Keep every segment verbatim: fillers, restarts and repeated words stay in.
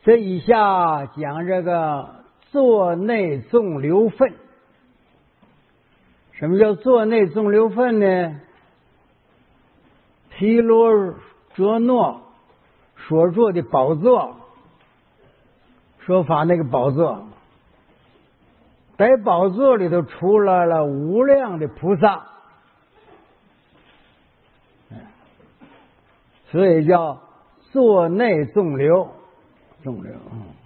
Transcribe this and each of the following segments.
这以下讲这个座内纵流分。什么叫座内纵流分呢？毗罗遮诺所做的宝座，说法那个宝座，在宝座里头出来了无量的菩萨，所以叫座内纵流。纵流，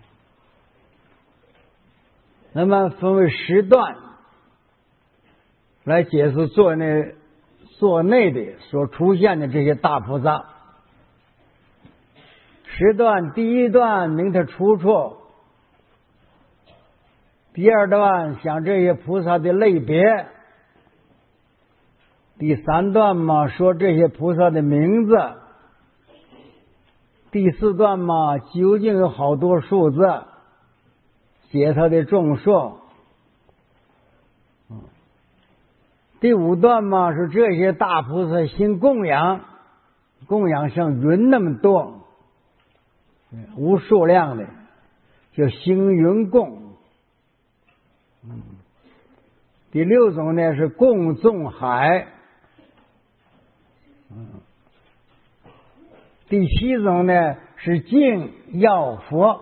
那么分为十段来解释座内座内的所出现的这些大菩萨。十段，第一段明他出处，第二段讲这些菩萨的类别，第三段嘛说这些菩萨的名字，第四段嘛究竟有好多数字，写他的众数。第五段嘛是这些大菩萨行供养，供养像云那么多，无数量的，叫行云供。第六种呢是供众海。第七种呢是敬要佛。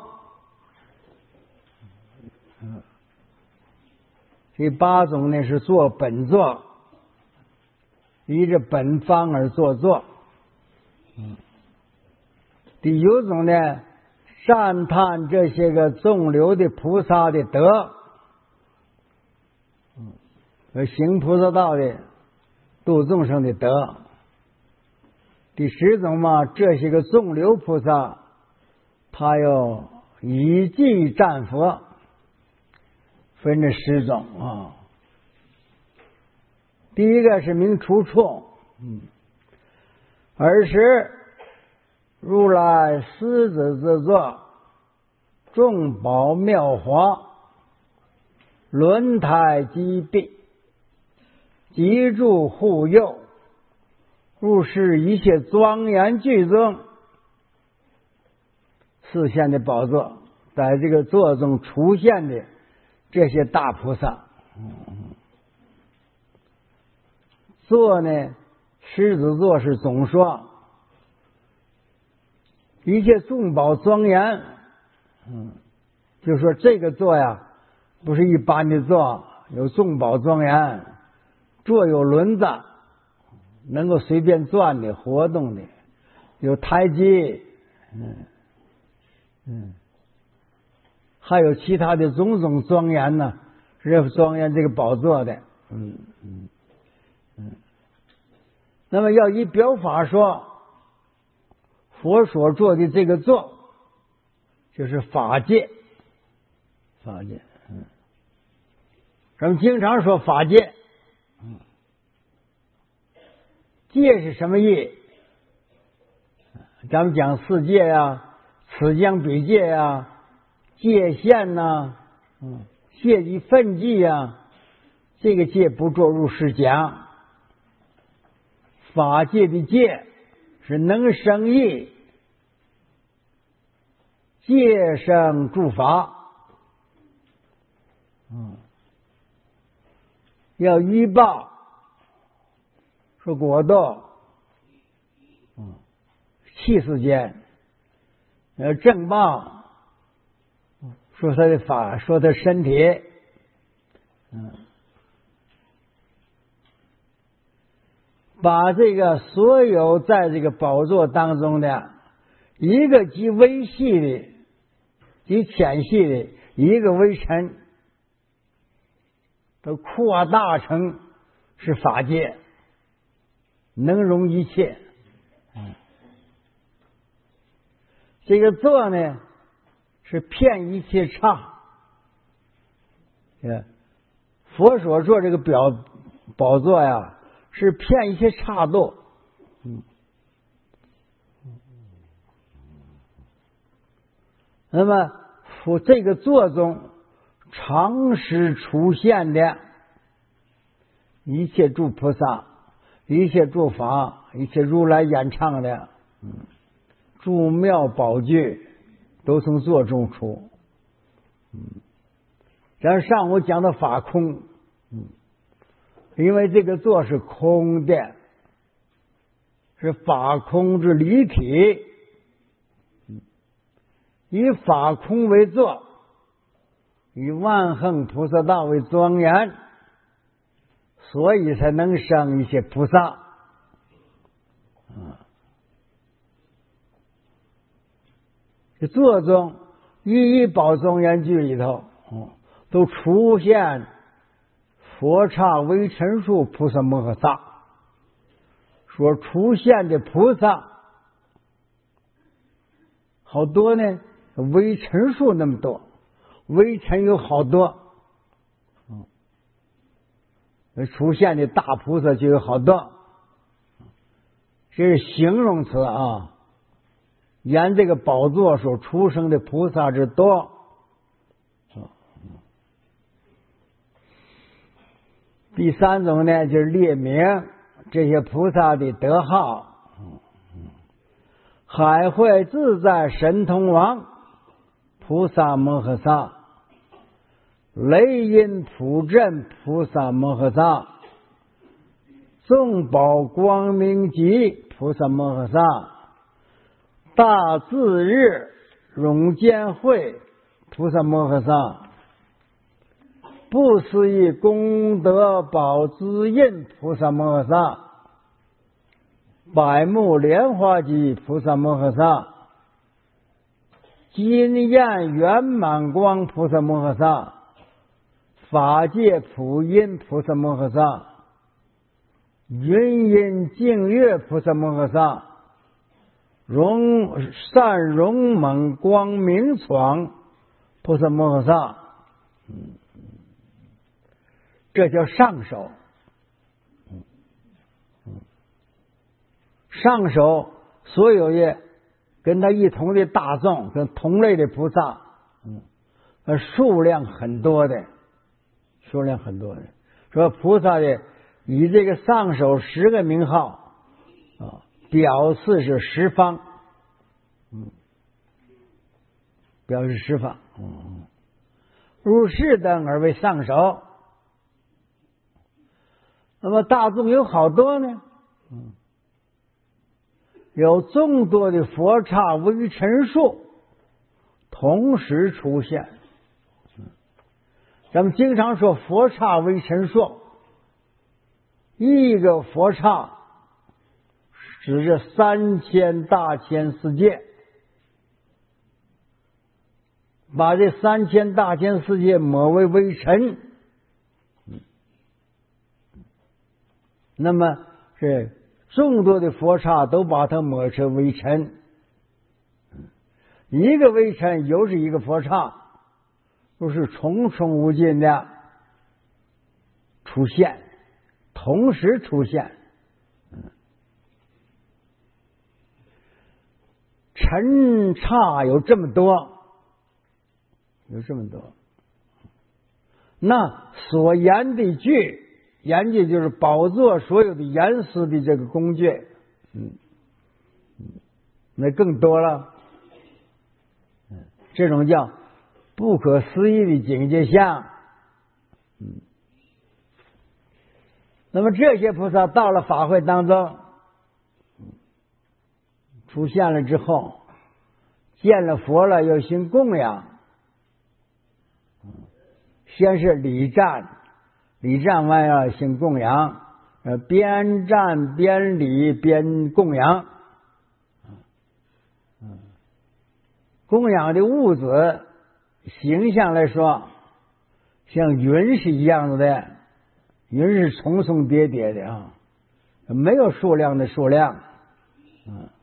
第八种呢是做本座，依着本方而做作。第九种呢赞叹这些个纵流的菩萨的德，和行菩萨道的度众生的德。第十种嘛，这些个纵流菩萨他要以记赞佛，分这十种啊。第一个是明出处，嗯，尔时如来狮子之座，众宝妙华，轮台积壁，集住护佑，入世一切庄严具宗，四现的宝座，在这个座中出现的这些大菩萨。座呢，狮子座是总说，一切众宝庄严，嗯，就说这个座呀，不是一般的座，有众宝庄严，座有轮子，能够随便转的活动的，有台阶，嗯嗯，还有其他的种种庄严呢，是庄严这个宝座的，嗯嗯嗯。那么要以表法说，佛所做的这个座，就是法界，法界，嗯，咱们经常说法界，嗯。界是什么意？咱们讲四界呀，此将彼界呀，界限呐，嗯，界及分际呀，这个界不做入世讲。法界的界是能生义，界生诸法，嗯，要依报。说果道，嗯，气世间，呃，正报，说他的法，说他身体，嗯，把这个所有在这个宝座当中的一个极微细的、极浅细的一个微尘，都扩大成是法界。能容一切，嗯，这个座呢是遍一切刹，佛所做这个表宝座呀，是遍一切刹度，嗯，那么佛这个座中常时出现的一切诸菩萨。一切诸法，一切如来演唱的，嗯，诸妙宝具， 都从座中出。嗯，咱上午讲的法空，嗯，因为这个座是空的，是法空之离体，嗯，以法空为座，以万恒菩萨道为庄严，所以才能生一些菩萨。啊，这座中一一宝庄严句里头，嗯，都出现佛刹微尘数菩萨摩诃萨，所出现的菩萨好多呢，微尘数那么多，微尘有好多，嗯，出现的大菩萨就有好多，这是形容词啊。言这个宝座所出生的菩萨之多。第三种呢，就是列名这些菩萨的德号。海会自在神通王菩萨摩诃萨，雷音普振菩萨摩诃萨，众宝光明极菩萨摩诃萨，大自日荣见慧菩萨摩诃萨，不思议功德宝资印菩萨摩诃萨，百目莲花集菩萨摩诃萨，金焰圆满光菩萨摩诃萨，法界普音菩萨摩诃萨，云音净月菩萨摩诃萨，容善容猛光明闯菩萨摩诃萨，嗯，这叫上首。上首所有的跟他一同的大众，跟同类的菩萨，嗯，数量很多的，数量很多的。说菩萨的以这个上首十个名号啊，表示是十方，嗯，表示十方，嗯，入世等而为上首。那么大众有好多呢，嗯，有众多的佛刹微尘数同时出现。咱们经常说佛刹微尘数，一个佛刹指着三千大千世界，把这三千大千世界抹为微尘，那么是众多的佛刹都把它抹成微尘，一个微尘又是一个佛刹，都是重重无尽的出现，同时出现。尘刹有这么多，有这么多，那所言的句，言句就是宝座所有的言辞的这个工具，嗯，那更多了。这种叫不可思议的境界相。嗯，那么这些菩萨到了法会当中，出现了之后，见了佛了要行供养，先是礼赞，礼赞完要行供养，呃，边赞边礼边供养。供养的物质形象来说，像云是一样的，云是重重叠叠的啊，没有数量的数量，嗯。